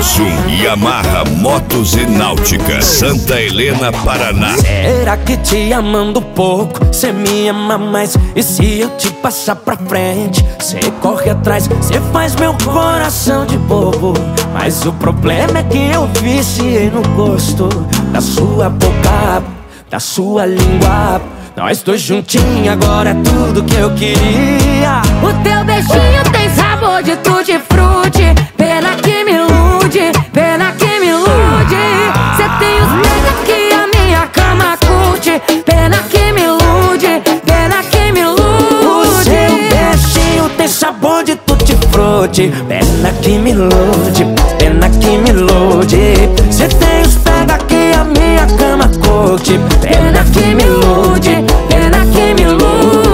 Zoom, Yamaha Motos e Náutica, Santa Helena, Paraná. Será que te amando pouco, cê me ama mais? E se eu te passar pra frente, cê corre atrás, cê faz meu coração de bobo. Mas o problema é que eu viciei no gosto da sua boca, da sua língua. Nós dois juntinhos, agora é tudo que eu queria. O teu beijinho tem sabor de tutti-frutti. Pena que me ilude, pena que me ilude. Cê tem os pega que a minha cama curte. Pena que me ilude, pena que me ilude. O seu beijinho tem sabor de tutti-frutti. Pena que me ilude, pena que me ilude. Cê tem os pega que a minha cama curte. Pena que me ilude, pena que me ilude.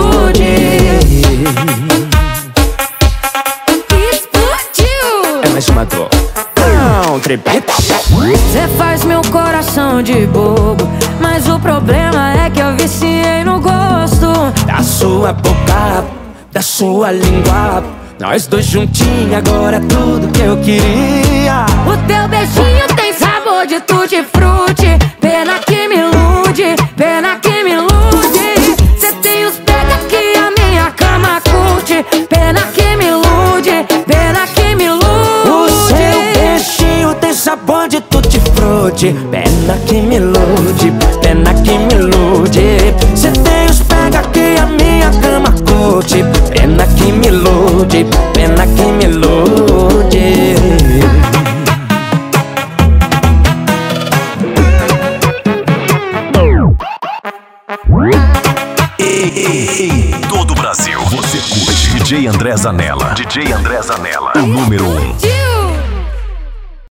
Explodiu! É mais uma dor. Country beat. Cê faz meu coração de bobo, mas o problema é que eu viciei no gosto Da sua boca, da sua língua. Nós dois juntinhos, agora é tudo que eu queria. O teu beijinho tem sabor de tutti-frutti. Pena que me ilude, pena que me ilude. Cê tem os pega que a minha cama curte. Pena que me ilude, pena que me ilude. O seu beijinho tem sabor de tutti-frutti. Pena que me ilude, pena que me ilude. Cê tem os pega que a minha cama curte. Pena que me ilude, pena que me ilude. Em todo o Brasil, você curte DJ André Zanella. DJ André Zanella, o número 1.